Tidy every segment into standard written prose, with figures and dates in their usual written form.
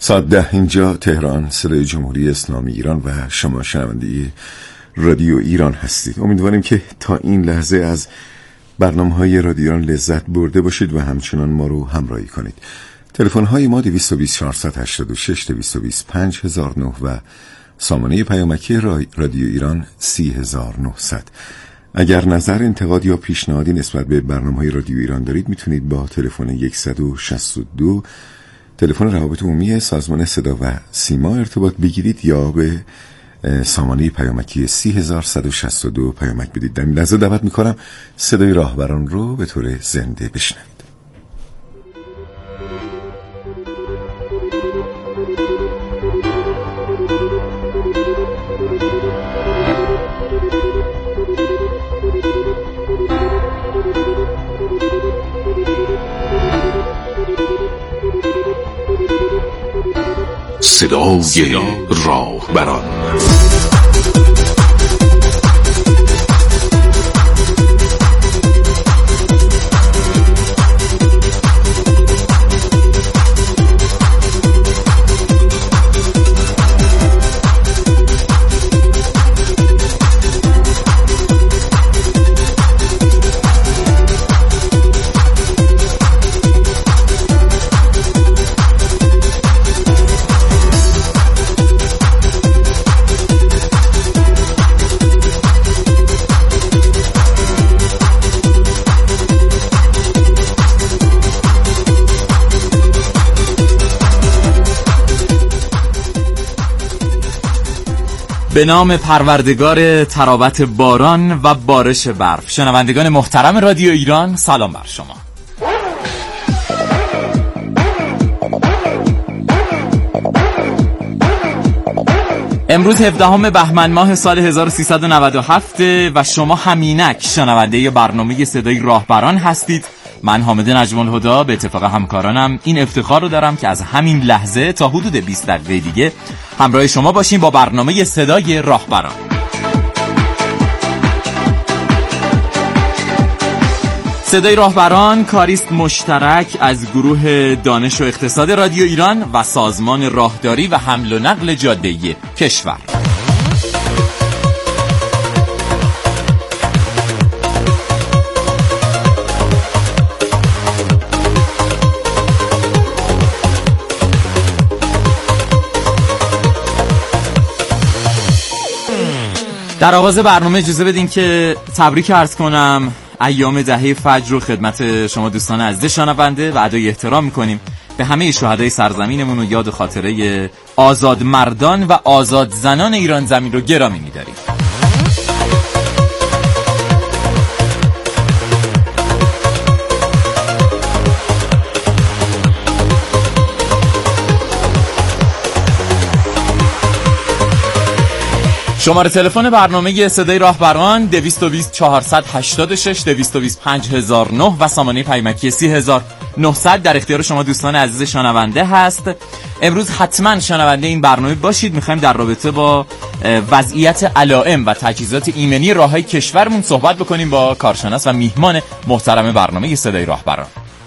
ساعت 10 اینجا تهران، صدای جمهوری اسلامی ایران و شما شنونده رادیو ایران هستید. امیدواریم که تا این لحظه از برنامه‌های رادیو ایران لذت برده باشید و همچنان ما رو همراهی کنید. تلفن‌های ما 220 486 220 5009 و سامانه پیامکی رادیو ایران 30900. اگر نظر، انتقاد یا پیشنهادی نسبت به برنامه‌های رادیو ایران دارید میتونید با تلفن 162 تلفن روابط عمومی سازمان صدا و سیما ارتباط بگیرید یا به سامانه پیامکی 3162 پیامک بدید. در این لحظه دعوت میکنم صدای راهبران رو به طور زنده بشنوید. صدای راهبران. به نام پروردگار تراوت باران و بارش برف. شنوندگان محترم رادیو ایران، سلام بر شما. امروز 17 بهمن ماه سال 1397 و شما همینک شنونده برنامه صدای راهبران هستید. من حامد نجم الهدی به اتفاق همکارانم این افتخار رو دارم که از همین لحظه تا حدود 20 دقیقه دیگه همراه شما باشیم با برنامه صدای راهبران. صدای راهبران کاریست مشترک از گروه دانش و اقتصاد رادیو ایران و سازمان راهداری و حمل و نقل جاده‌ای کشور. در آغاز برنامه اجازه بدین که تبریک عرض کنم ایام دهه فجر رو خدمت شما دوستان عزیز شنونده و ادای احترام میکنیم به همه شهدای سرزمینمون و یاد خاطره آزاد مردان و آزاد زنان ایران زمین رو گرامی می‌داریم. شماره تلفن برنامه صدای راهبران 220 486 220 5009 و سامانه پیامکی 3900 در اختیار شما دوستان عزیز شنونده هست. امروز حتما شنونده این برنامه باشید. میخوایم در رابطه با وضعیت علائم و تجهیزات ایمنی راههای کشورمون صحبت بکنیم با کارشناس و میهمان محترم برنامه صدای راهبران.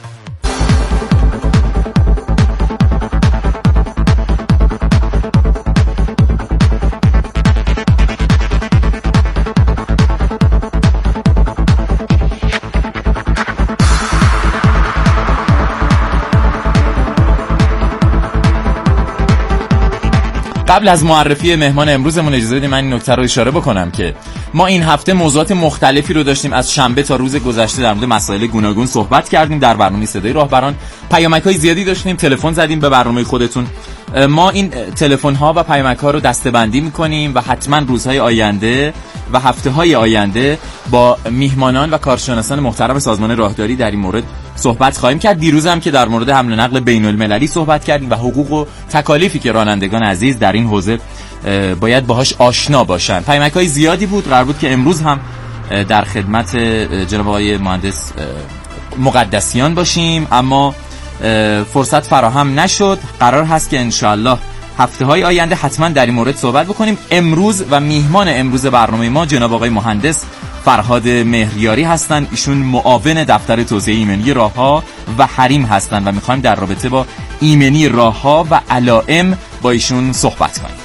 قبل از معرفی مهمان امروزمون اجازه بدید من این نکته رو اشاره بکنم که ما این هفته موضوعات مختلفی رو داشتیم. از شنبه تا روز گذشته در مورد مسائل گوناگون صحبت کردیم در برنامه صدای راهبران. پیامک‌های زیادی داشتیم، تلفن زدیم به برنامه خودتون. ما این تلفن‌ها و پیامک‌ها رو دسته‌بندی می‌کنیم و حتما روزهای آینده و هفته‌های آینده با میهمانان و کارشناسان محترم سازمان راهداری در این مورد صحبت خواهیم کرد. دیروز هم که در مورد حمل و نقل بین‌المللی صحبت کردیم و حقوق و تکالیفی که رانندگان عزیز در این حوزه باید باهاش آشنا باشن. پیامک‌های زیادی بود. قرار بود که امروز هم در خدمت جناب آقای مهندس مقدسیان باشیم، اما فرصت فراهم نشد. قرار هست که انشالله هفته‌های آینده حتما در این مورد صحبت بکنیم. امروز و میهمان امروز برنامه ما جناب آقای مهندس فرهاد مهریاری هستند. ایشون معاون دفتر توسعه ایمنی راهها و حریم هستند و میخوایم در رابطه با ایمنی راه‌ها و علائم با ایشون صحبت کنیم.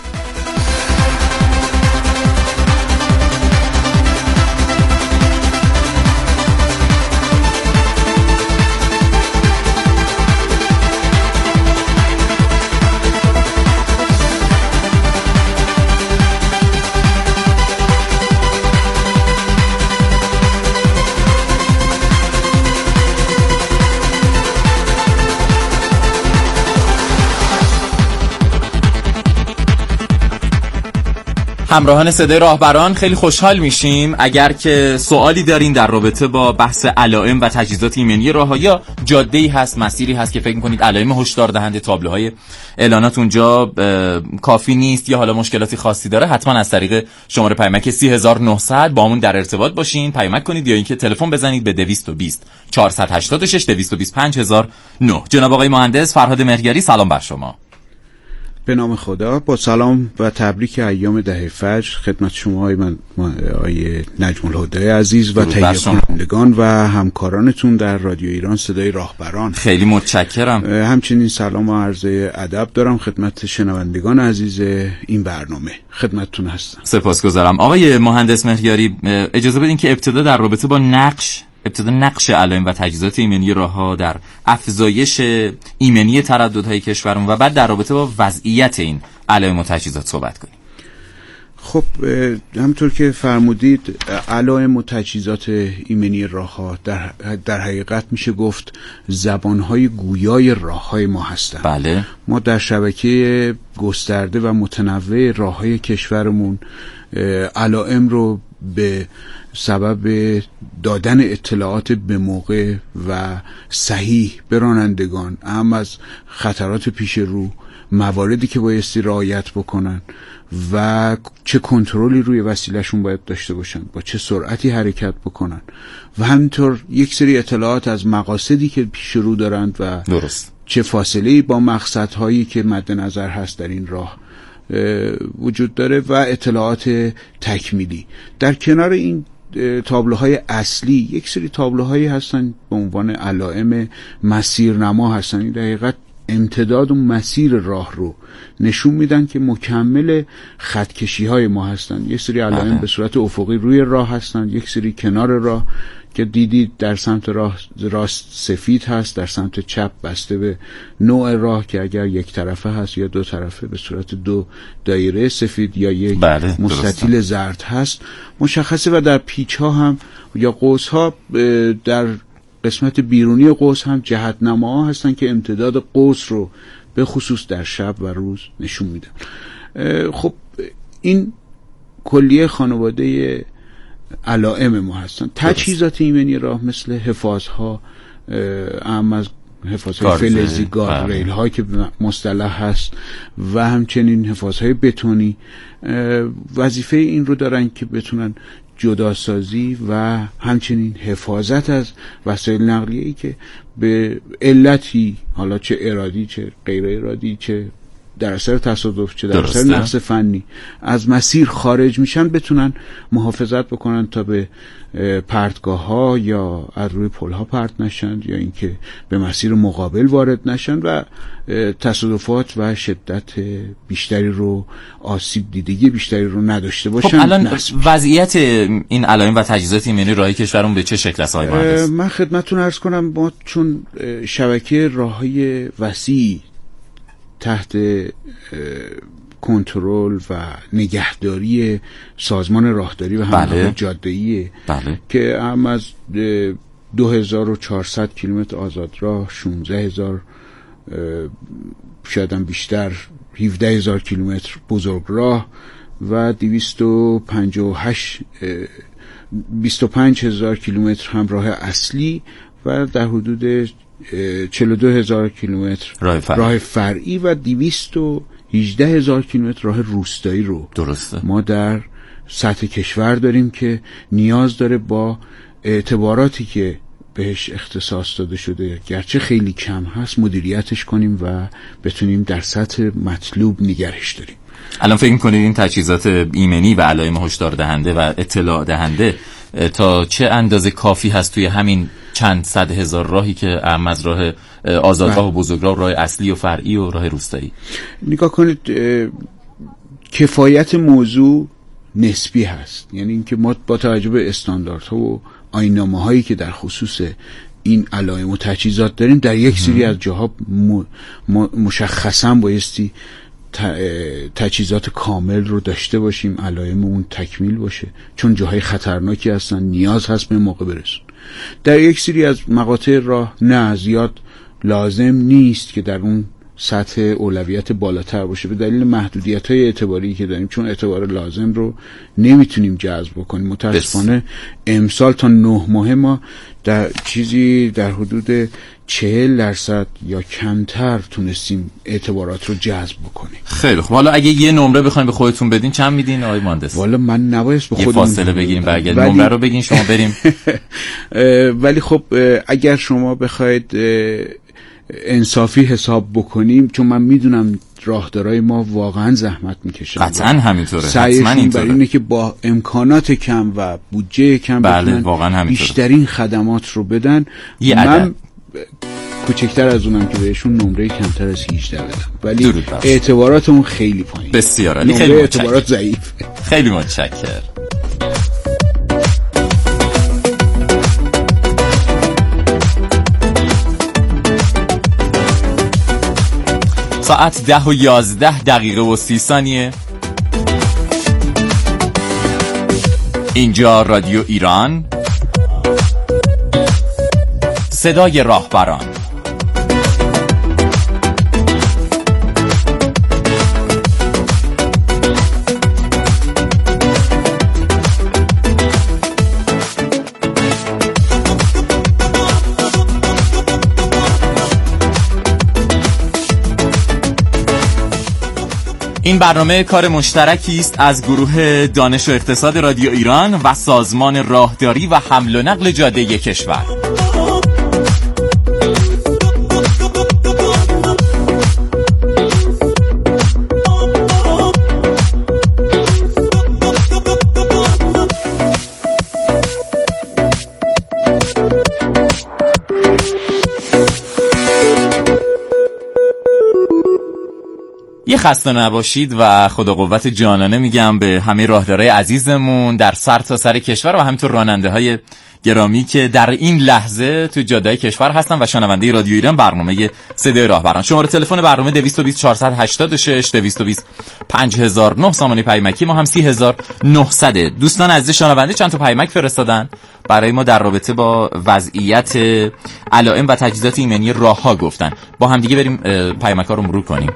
همراهان صدای راهبران، خیلی خوشحال میشیم اگر که سوالی دارین در رابطه با بحث علائم و تجهیزات ایمنی راه‌ها یا جاده‌ای هست، مسیری هست که فکر می‌کنید علائم هشدار دهنده تابلوهای اعلانات اونجا کافی نیست یا حالا مشکلاتی خاصی داره، حتما از طریق شماره پیامک 30900 با همون در ارتباط باشین، پیامک کنید یا اینکه تلفن بزنید به 220 486 225009. جناب آقای مهندس فرهاد مهرگری، سلام بر شما. به نام خدا، با سلام و تبریک ایام دهه فجر خدمت شما آقای نجم الهدی عزیز و تهیه کنندگان و همکارانتون در رادیو ایران صدای راهبران. خیلی متشکرم. همچنین سلام و عرض ادب دارم خدمت شنوندگان عزیز این برنامه. خدمتتون هستم. سپاسگزارم. آقای مهندس مهرگری، اجازه بدین که ابتدا در رابطه با نقش علائم و تجهیزات ایمنی راه‌ها در افزایش ایمنی ترددهای کشورمون و بعد در رابطه با وضعیت این علائم و تجهیزات صحبت کنیم. خب همطور که فرمودید، علائم و تجهیزات ایمنی راه‌ها در حقیقت میشه گفت زبان‌های گویای راه‌های ما هستند. بله. ما در شبکه گسترده و متنوع راه‌های کشورمون علائم رو به سبب دادن اطلاعات به موقع و صحیح به رانندگان، اهم از خطرات پیش رو، مواردی که بایستی رعایت بکنن و چه کنترلی روی وسیلهشون باید داشته باشن، با چه سرعتی حرکت بکنن و همینطور یک سری اطلاعات از مقاصدی که پیش رو دارند و درست چه فاصله‌ای با مقصدهایی که مد نظر هست در این راه وجود داره و اطلاعات تکمیلی. در کنار این تابلوهای اصلی یک سری تابلوهایی هستن به عنوان علائم مسیرنما هستن. این در حقیقت امتداد و مسیر راه رو نشون میدن که مکمل خطکشی های ما هستن. یک سری علائم به صورت افقی روی راه هستن، یک سری کنار راه که دیدید در سمت راست سفید هست، در سمت چپ بسته به نوع راه که اگر یک طرفه هست یا دو طرفه به صورت دو دایره سفید یا یک مستطیل زرد هست مشخصه و در پیچ ها هم یا قوس ها در قسمت بیرونی قوس هم جهت نما هستن که امتداد قوس رو به خصوص در شب و روز نشون میدن. خب این کلیه خانواده علائم ما هستن. تجهیزات ایمنی راه مثل حفاظها، اهم از حفاظهای فلزی، گاردریل ها که مصطلح هست و همچنین حفاظهای بتونی وظیفه این رو دارن که بتونن جداسازی و همچنین حفاظت از وسایل نقلیه‌ای که به علتی، حالا چه ارادی چه غیر ارادی، چه در اثر تصادف چه در اثر نقص فنی از مسیر خارج میشن، بتونن محافظت بکنن تا به پرتگاه ها یا از روی پل ها پرت نشن یا اینکه به مسیر مقابل وارد نشن و تصادفات و شدت بیشتری رو، آسیب دیدگی بیشتری رو نداشته باشن. خب الان وضعیت این علائم و تجهیزات ایمنی راهی کشورمون به چه شکل است آقای مهندس؟ من خدمتتون عرض کنم، ما چون شبکه راههای وسیع تحت کنترل و نگهداری سازمان راهداری و همراهی جاده‌ای که هم از 2400 کیلومتر آزادراه، 16000 شاید هم بیشتر 17000 کیلومتر بزرگراه و 25000 کیلومتر هم راه اصلی و در حدود 42000 کیلومتر راه فرعی و 218000 کیلومتر راه روستایی رو ما در سطح کشور داریم که نیاز داره با اعتباراتی که بهش اختصاص داده شده، گرچه خیلی کم هست، مدیریتش کنیم و بتونیم در سطح مطلوب نگرش داریم. الان فکر می‌کنید این تجهیزات ایمنی و علائم هشدار دهنده و اطلاع دهنده تا چه اندازه کافی هست توی همین چند صد هزار راهی که از راه آزادراه و بزرگراه، راه اصلی و فرعی و راه روستایی. نگاه کنید، کفایت موضوع نسبی هست. یعنی اینکه ما با توجه به استانداردها و آیین‌نامه‌هایی که در خصوص این علائم و تجهیزات داریم، در یک سری از جاها مشخصا بایستی تجهیزات کامل رو داشته باشیم، علائممون تکمیل باشه، چون جاهای خطرناکی هستن، نیاز هست به موقع برسون. در یک سری از مقاطع راه نه، زیاد لازم نیست که در اون سطح اولویت بالاتر باشه به دلیل محدودیت‌های اعتباری که داریم، چون اعتبار لازم رو نمیتونیم جذب بکنیم. متاسفانه امسال تا 9 ماه ما در چیزی در حدود 40% یا کمتر تونستیم اعتبارات رو جذب بکنیم. خیلی خب، حالا اگه یه نمره بخواید به خودتون بدین چند میدین آقای مهندس؟ والا من نباید به خودم یه فاصله بگیریم، برگردیم نمره رو بگین شما بریم. ولی خب اگر شما بخواید انصافی حساب بکنیم، چون من میدونم راهدارای ما واقعا زحمت میکشن، قطعا همینطوره، سعیشون برای اینه که با امکانات کم و بودجه کم بله، بیشترین خدمات رو بدن. من کوچکتر از اونم که بهشون نمره کمتر از 18 بدم، ولی اعتباراتمون خیلی پایین. بسیار عالی، خیلی اعتبارات ضعیف. خیلی متشکرم. ساعت 10:11 و 30 ثانیه. اینجا رادیو ایران، صدای راهبران. این برنامه کار مشترکی است از گروه دانش و اقتصاد رادیو ایران و سازمان راهداری و حمل و نقل جاده کشور. یه خسته نباشید و خدا قوت جانانه میگم به همه راهدارای عزیزمون در سرتاسر کشور و همینطور راننده‌های گرامی که در این لحظه تو جاده‌های کشور هستن و شنونده رادیو ایران برنامه صدای راهبران. شماره تلفن برنامه 220 486 220 5009، سامانه پیمکی ما هم 30900. دوستان عزیز شنونده چند تا پیمک فرستادن برای ما در رابطه با وضعیت علائم و تجهیزات ایمنی راه‌ها گفتن. با هم دیگه بریم پیمک‌ها رو مرور کنیم.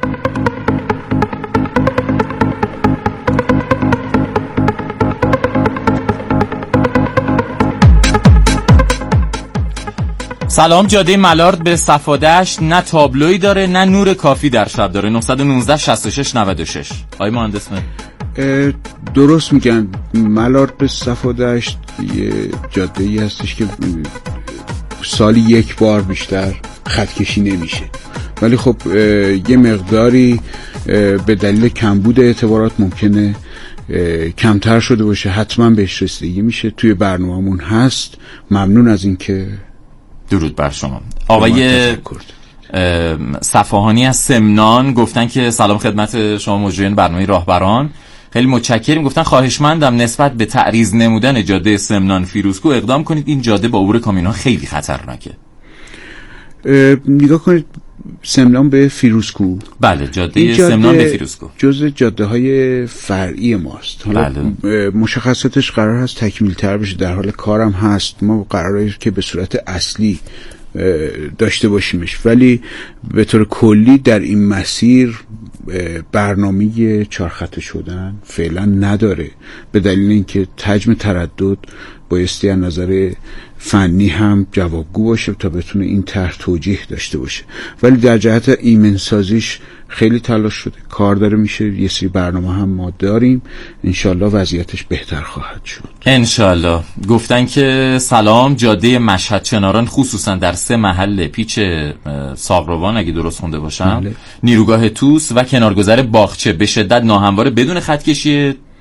سلام، جاده ملارد به صفاده‌اش نه تابلویی داره نه نور کافی در شب داره. 919 66 96. آقای مهندس درست میگن، ملارد به صفاده‌اش یه جاده‌ای هستش که سالی یک بار بیشتر خطکشی نمیشه، ولی خب یه مقداری به دلیل کمبود اعتبارات ممکنه کمتر شده باشه. حتما بهش رسیدگی میشه، توی برنامه‌مون هست. ممنون از اینکه درود بر شما. آقای صفاهانی از سمنان گفتن که سلام خدمت شما مجریان برنامه راهبران، خیلی متشکریم. گفتن خواهشمندم نسبت به تعریض نمودن جاده سمنان فیروزکو اقدام کنید، این جاده با عبور کامیون‌ها خیلی خطرناکه. نگاه کنید، سمنان به فیروزکو، بله جاده سمنان به فیروزکو جزء جاده‌های فرعی ماست. حالا بله. مشخصاتش قرار هست تکمیل تر بشه، در حال کارم هست. ما قراره که به صورت اصلی داشته باشیمش، ولی به طور کلی در این مسیر برنامه چارخطه شدن فعلا نداره، به دلیل اینکه حجم تردد بایستی از نظر فنی هم جوابگو باشه تا بتونه این طرح توجیه داشته باشه. ولی در جهت ایمن سازیش خیلی تلاش شده، کار داره میشه. یه سری برنامه هم ما داریم، انشالله وضعیتش بهتر خواهد شد انشالله. گفتن که سلام، جاده مشهد چناران خصوصا در 3 محل پیچ ساقروان اگه درست خونده باشم، نیروگاه توس و کنارگذر باغچه به شدت ناهمواره بدون خط کشی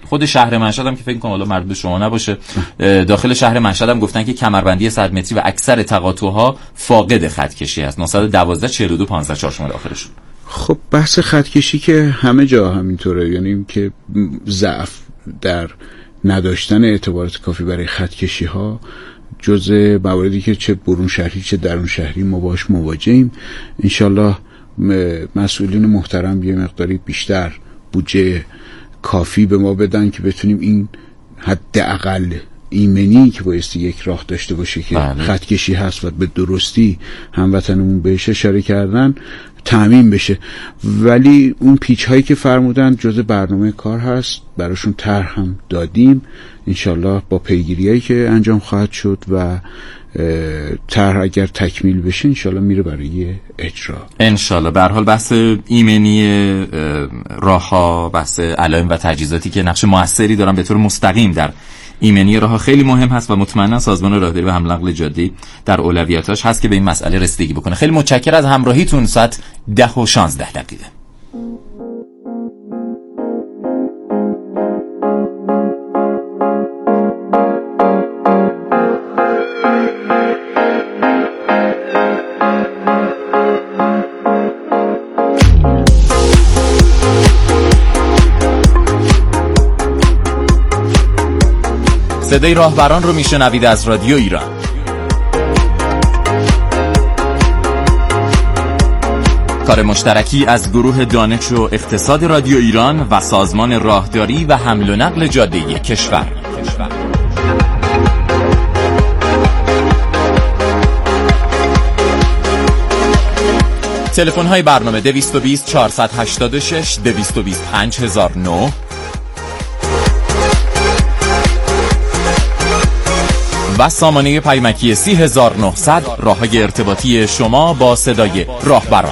خود شهر مشهد هم که فکر کنم حالا مربوط به شما نباشه، داخل شهر مشهد هم گفتن که کمربندی 100 متری و اکثر تقاطع‌ها فاقد خط کشی است. 912 42 15 4 شماره آخرشون. خب بحث خط کشی که همه جا همینطوره، یعنی که ضعف در نداشتن اعتبارات کافی برای خط کشی ها جزء مواردی که چه برون شهری چه درون شهری ما باش مواجهیم. انشالله مسئولین محترم یه مقداری بیشتر بودجه کافی به ما بدن که بتونیم این حداقل ایمنی که بایستی یک راه داشته باشه که خط کشی هست و به درستی هموطنمون بهش اشاره کردن تأمین بشه. ولی اون پیچ هایی که فرمودن جزء برنامه کار هست، براشون طرح هم دادیم، انشالله با پیگیری هایی که انجام خواهد شد و طرح اگر تکمیل بشه انشالله میره برای اجرا انشالله. به هر حال بحث ایمنی راه‌ها، بحث علائم و تجهیزاتی که نقش موثری دارن به طور مستقیم در ایمنی راه‌ها خیلی مهم هست و مطمئنا سازمان راهداری و حمل و نقل جاده‌ای در اولویتاش هست که به این مسئله رسیدگی بکنه. خیلی متشکرم از همراهیتون. ساعت 10:16. صدای راهبران رو میشنوید از رادیو ایران. کار مشترکی از گروه دانش و اقتصاد رادیو ایران و سازمان راهداری و حمل و نقل جاده‌ای کشور. تلفن های برنامه 220 486 220 5009 و سامانه پیامکی 30900 راه‌های ارتباطی شما با صدای راهبران.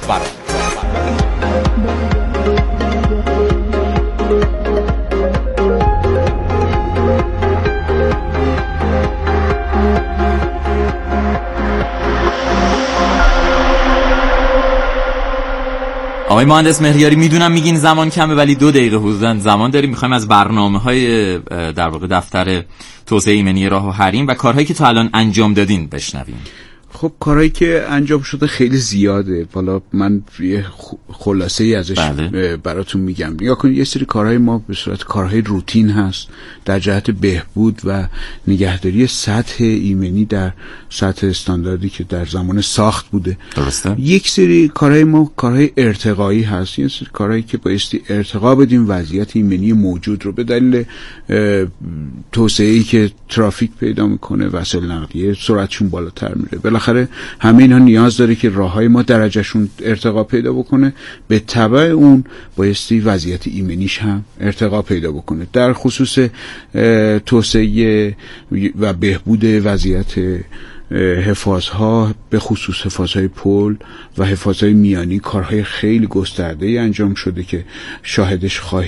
آقای مهندس مهریاری، میدونم میگین زمان کمه ولی 2 دقیقه حدوداً زمان داریم. میخوایم از برنامه‌های در واقع دفتر توسعه ایمنی راه و حریم و کارهایی که تا الان انجام دادین بشنویم. خب کارهایی که انجام شده خیلی زیاده، حالا من یه خلاصه ای ازش براتون میگم. نگاه کنید، یه سری کارهای ما به صورت کارهای روتین هست در جهت بهبود و نگهداری سطح ایمنی در سطح استانداردی که در زمان ساخت بوده. درسته. یک سری کارهای ما کارهای ارتقایی هست، یه سری کارهایی که بایستی ارتقا بدیم وضعیت ایمنی موجود رو به دلیل توسعه‌ای که ترافیک پیدا میکنه، وسایل نقلیه سرعتشون بالاتر میره، بالاخره همه اینها نیاز داره که راههای ما درجهشون ارتقا پیدا بکنه، به تبع اون بایستی وضعیت ایمنیش هم ارتقا پیدا بکنه. در خصوص توسعه و بهبود وضعیت حفاظها، به خصوص حفاظهای پل و حفاظهای میانی، کارهای خیلی گسترده‌ای انجام شده که شاهد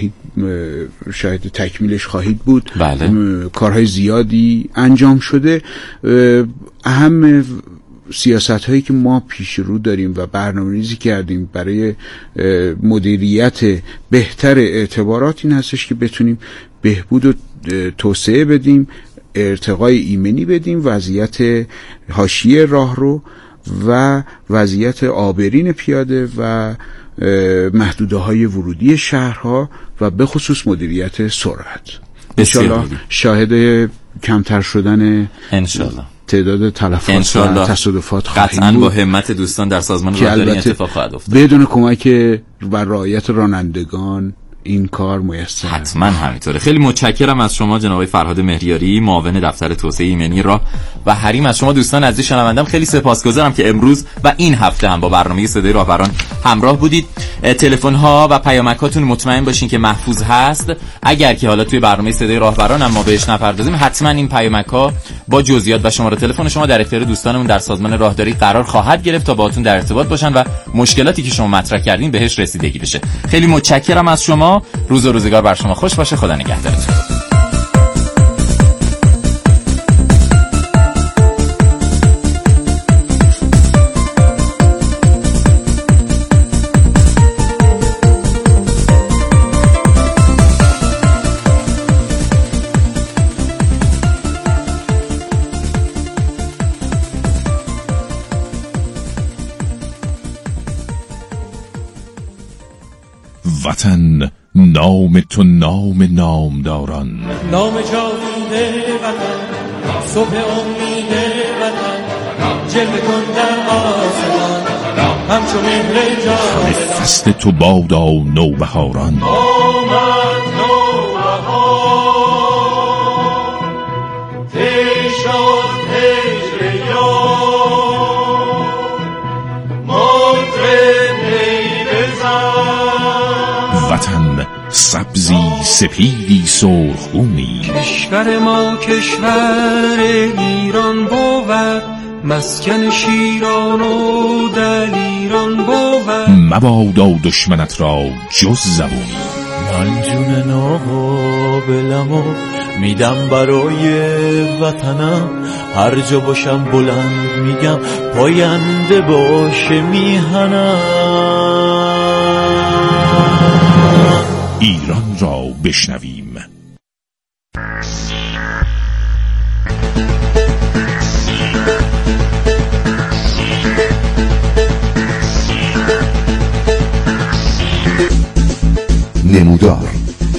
تکمیلش خواهید بود. بله. کارهای زیادی انجام شده. اهم سیاست هایی که ما پیش رو داریم و برنامه‌ریزی کردیم برای مدیریت بهتر اعتبارات این هستش که بتونیم بهبود و توسعه بدیم، ارتقای ایمنی بدیم، وضعیت حاشیه راه رو و وضعیت آبرین پیاده و محدوده های ورودی شهرها و به خصوص مدیریت سرعت. انشالله شاهد کمتر شدن انشالله تعداد تلفات و تصادفات قطعاً با همت دوستان در سازمان راهداری اتفاق خواهد افتاد. بدون کمک و رعایت رانندگان این کار میسر حتما همینطوره. خیلی متشکرم از شما جناب فرهاد مهریاری، معاون دفتر توسعه ایمنی راه و حریم. از شما دوستان عزیز شنوندم خیلی سپاسگزارم که امروز و این هفته هم با برنامه صدای راهبران همراه بودید. تلفن ها و پیامکاتون مطمئن باشین که محفوظ هست. اگر که حالا توی برنامه صدای راهبران هم ما بهش نپردازیم، حتما این پیامک ها با جزئیات و شماره تلفن شما در اختیار دوستانمون در سازمان راهداری قرار خواهد گرفت تا باهاتون در ارتباط باشن و مشکلاتی که شما مطرح کردین بهش رسیدگی بشه. خیلی متشکرم از شما. روز و روزگار بر شما خوش باشه. خدا نگهدارتون. وطن نام تو نام نامداران، نام جاوید وطن، صبح امید وطن، جلوه کن در آسمان همچون مهر جان. فصل تو بادا نوبهاران، آمد نوبهار تی شد هجر یار، مطرب نی بزن. وطن سبزی سپیدی سرخگونی، کشور ما کشور ایران بود، مسکن شیران و دلیران بود. مبادا دشمنت را جز زبونی، من جون ناقابلمو میدم برای وطنم، هر جا باشم بلند میگم پاینده باشه میهنم. ایران را بشنویم. نمودار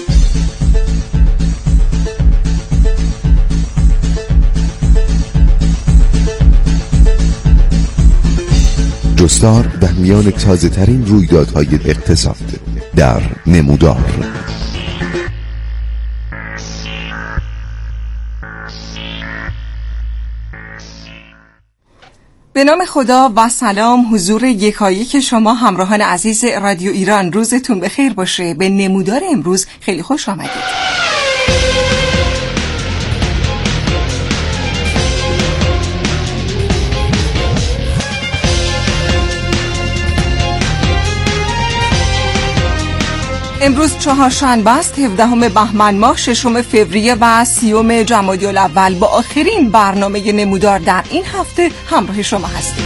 جستار در میان تازه ترین رویدادهای اقتصاد در نمودار. به نام خدا و سلام حضور یکایک شما همراهان عزیز رادیو ایران، روزتون بخیر باشه. به نمودار امروز خیلی خوش آمدید. امروز چهارشنبه است، 17 بهمن ماه، 6 فوریه و 30 جمادی الاول. با آخرین برنامه نمودار در این هفته همراه شما هستیم.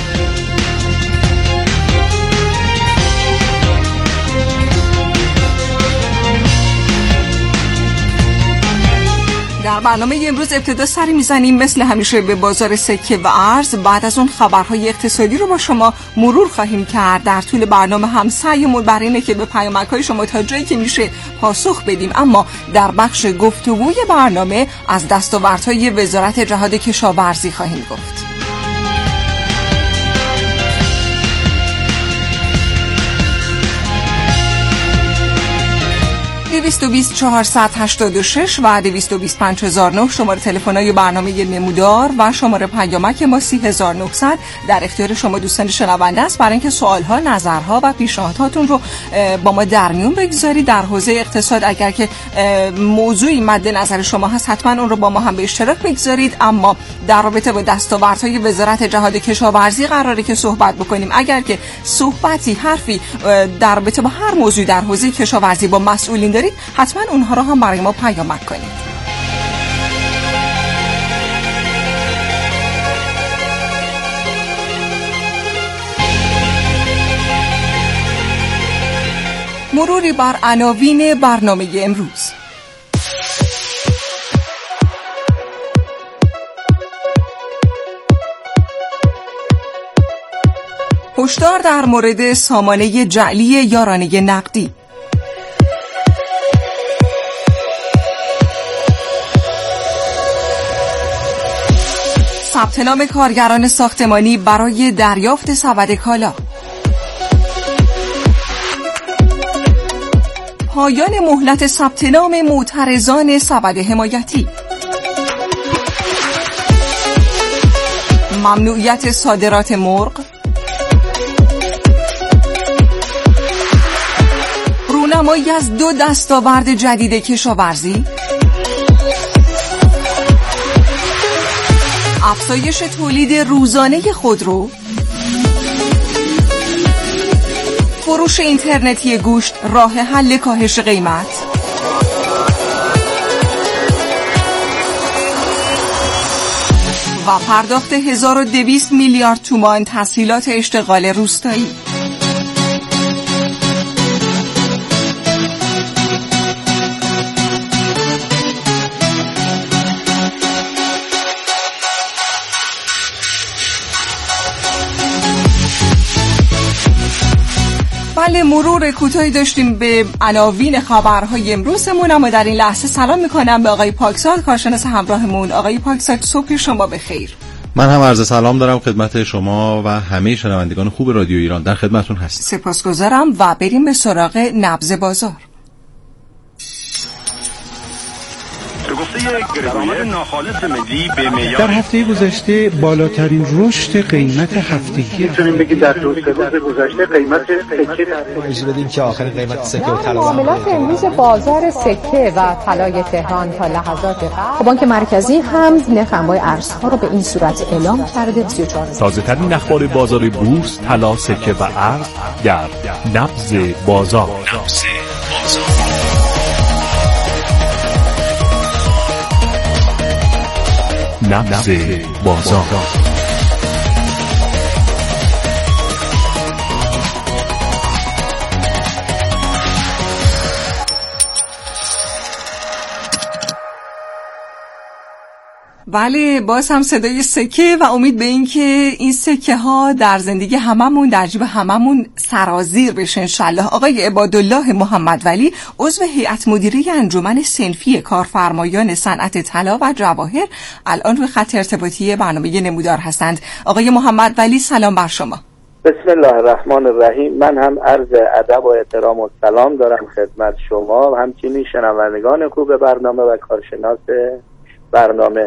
در برنامه امروز ابتدا سری میزنیم مثل همیشه به بازار سکه و ارز. بعد از اون خبرهای اقتصادی رو با شما مرور خواهیم کرد. در طول برنامه هم سعیمون بر اینه که به پیامک‌های شما تا جایی که میشه پاسخ بدیم، اما در بخش گفتگوی برنامه از دستاوردهای وزارت جهاد کشاورزی خواهیم گفت. 22486 و 225009 شماره تلفن‌های برنامه نمودار و شماره پیامک ما 30900 در اختیار شما دوستان شنونده است برای اینکه سوال‌ها، نظرها و پیشنهاداتون رو با ما در میون بگذارید. در حوزه اقتصاد اگر که موضوعی مد نظر شما هست حتما اون رو با ما هم به اشتراک بگذارید. اما در رابطه با دستاوردهای وزارت جهاد کشاورزی قراره که صحبت بکنیم. اگر که صحبتی، حرفی در رابطه با هر موضوعی در حوزه کشاورزی با مسئولین دارید، حتما اونها رو هم برای ما پیامک کنید. مروری بر عناوین برنامه امروز. هشدار در مورد سامانه جعلی یارانه نقدی. ثبت نام کارگران ساختمانی برای دریافت سبد کالا. پایان مهلت ثبت نام معترضان سبد حمایتی. ممنوعیت صادرات مرغ. رونمایی از 2 دستاورد جدید کشاورزی. افزایش تولید روزانه خودرو. فروش اینترنتی گوشت راه حل کاهش قیمت. و پرداخت 1200 میلیارد تومان تسهیلات اشتغال روستایی. بله، بله، مرور کوتاهی داشتیم به عناوین خبرهای امروزمون، اما در این لحظه سلام میکنم به آقای پاکزاد، کارشناس همراهمون. آقای پاکزاد، صبح شما بخیر. من هم عرض سلام دارم خدمت شما و همه شنوندگان خوب رادیو ایران. در خدمتتون هستم. سپاسگزارم و بریم به سراغ نبض بازار. در هفته گذشته بالاترین رشد قیمت هفتگی میتونیم بگیم در دو سه روز گذشته قیمت سکه توضیح بدیم که آخرین قیمت سکه و طلا معاملات امروز بازار سکه و طلای تهران تا لحظات قبل بانک مرکزی هم نرخ انواع ارزها رو به این صورت اعلام کرده. 34 تازه‌ترین اخبار بازار بورس، طلا، سکه و ارز در نبض بازار. نبض بازار. بله، باز هم صدای سکه و امید به این که این سکه ها در زندگی هممون، در جیب هممون سرازیر بشه انشالله. آقای عبادالله محمد ولی عضو هیئت مدیره انجمن صنفی کارفرمایان صنعت طلا و جواهر الان روی خط ارتباطی برنامه نمودار هستند. آقای محمد ولی سلام بر شما. بسم الله الرحمن الرحیم. من هم عرض ادب و احترام و سلام دارم خدمت شما و همچنین شنوندگان خوب برنامه و کارشناس برنامه.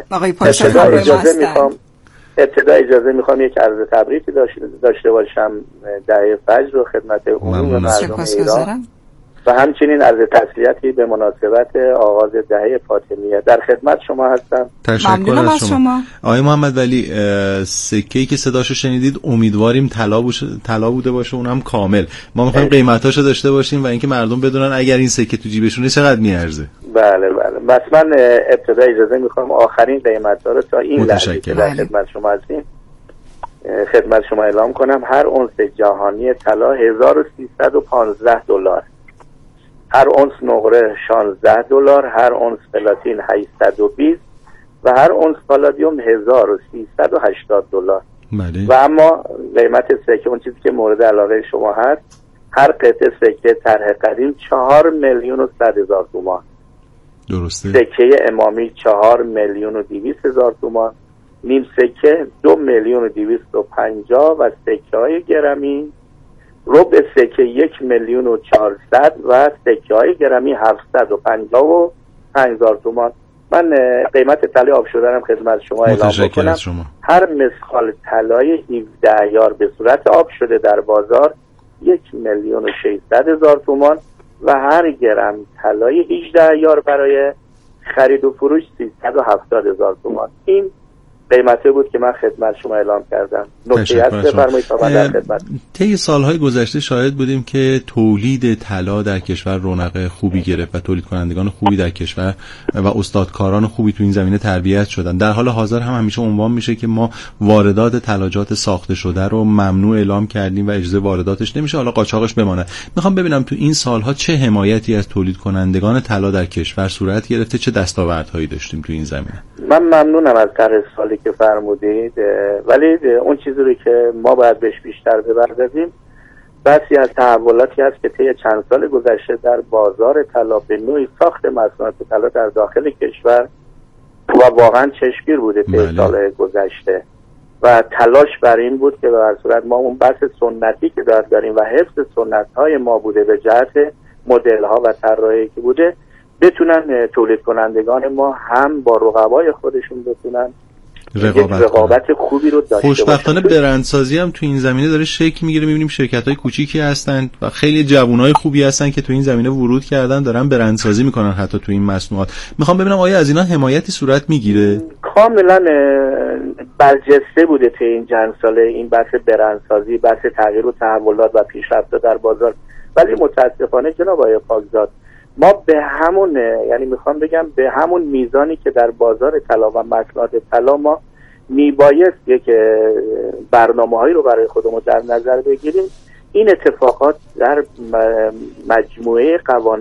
ابتدا اجازه میخوام یک عرض تبریکی داشته باشم دهه فجر رو خدمت عموم مردم ایران و همچنین عرض تسلیتی به مناسبت آغاز دهه فاطمیه. در خدمت شما هستم. تشکر از شما. آقای محمد ولی، سکه‌ای که صداشو شنیدید امیدواریم طلا بوده باشه، اونم کامل. ما میخوایم قیمتاشو داشته باشیم و اینکه مردم بدونن اگر این سکه تو جیبشونه چقدر میارزه. بله. بس من ابتدا اجازه میخوام آخرین قیمت‌ها رو تا این لحظه که در خدمت شما هستیم خدمت شما اعلام کنم. هر اونس جهانی طلا 1315 دلار، هر اونس نقره 16 دلار، هر اونس پلاتین 820 و هر اونس پالادیوم 1380 دلار. بله. و اما قیمت سکه، اون چیزی که مورد علاقه شما هست، هر قطعه سکه طرح قدیم 4,100,000 تومان. درسته. سکه امامی 4,200,000 تومان، نیم سکه 2,250,000 و سکه های گرمی ربع سکه 1,400,000 و سکه های گرمی 755,000 تومان. من قیمت طلای آب شده خدمت شما اعلام بکنم. هر مسخال طلای 17 عیار به صورت آب شده در بازار 1,600,000 تومان و هر گرم طلای 18 عیار برای خرید و فروش 370,000 تومان. این قیمته بود که من خدمت شما اعلام کردم. نکته هست بفرمایید تا من در خدمت. طی سالهای گذشته شاهد بودیم که تولید طلا در کشور رونق خوبی گرفت و تولید کنندگان خوبی در کشور و استادکاران خوبی تو این زمینه تربیت شدن. در حال حاضر هم همیشه عنوان میشه که ما واردات طلاجات ساخته شده رو ممنوع اعلام کردیم و اجازه وارداتش نمیشه، حالا قاچاقش بمانه. میخوام ببینم تو این سالها چه حمایتی از تولید کنندگان طلا در کشور صورت گرفته، چه دستاوردهایی داشتیم تو این زمینه. من ممنونم از طرح سوالی که فرمودید، ولی اون چیزی رو که ما باید بهش بیشتر بپردازیم بسی از تحولاتی هست که طی چند سال گذشته در بازار طلا به نوعی ساخت مصنوعات طلا در داخل کشور و واقعا چشمگیر بوده طی سال گذشته و تلاش بر این بود که به صورت ما اون بحث سنتی که داریم و حفظ سنت‌های ما بوده به جهت مدل‌ها و طراحی که بوده بتونن تولید کنندگان ما هم با رقبای خودشون بتونن رقابت خوبی رو داشته. خوشبختانه برندسازی هم تو این زمینه داره شکل میگیره. میبینیم شرکت‌های کوچیکی هستن و خیلی جوانای خوبی هستن که تو این زمینه ورود کردن، دارن برندسازی میکنن حتی تو این مصنوعات. میخوام ببینم آیا از اینا حمایتی صورت میگیره؟ کاملا برجسته بوده تو این چند ساله این بحث برندسازی، بحث تغییر و تحولات و پیشرفت در بازار، ولی متاسفانه جناب آقای پاکزاد ما به همون، یعنی میخوام بگم به همون میزانی که در بازار طلا و مصنوعات طلا ما میبایست یک برنامه‌هایی رو برای خودمون در نظر بگیریم، این اتفاقات در مجموعه قوانین